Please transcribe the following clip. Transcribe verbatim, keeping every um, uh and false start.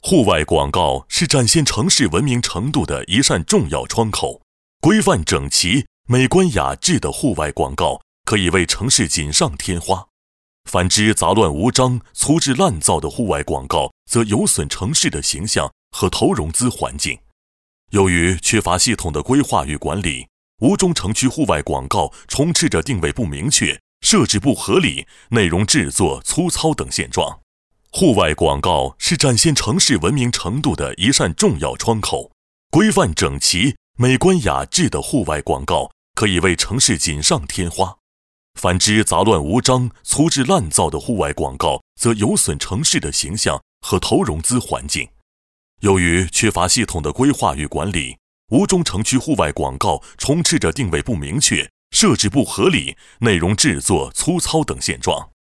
户外广告是展现城市文明程度的一扇重要窗口。规范整齐、美观雅致的户外广告可以为城市锦上添花，反之杂乱无章、粗制滥造的户外广告则有损城市的形象和投融资环境。由于缺乏系统的规划与管理，吴中城区户外广告充斥着定位不明确、设置不合理、内容制作粗糙等现状。户外广告是展现城市文明程度的一扇重要窗口。规范整齐、美观雅致的户外广告可以为城市锦上添花，反之杂乱无章、粗制滥造的户外广告则有损城市的形象和投融资环境。由于缺乏系统的规划与管理，吴中城区户外广告充斥着定位不明确、设置不合理、内容制作粗糙等现状。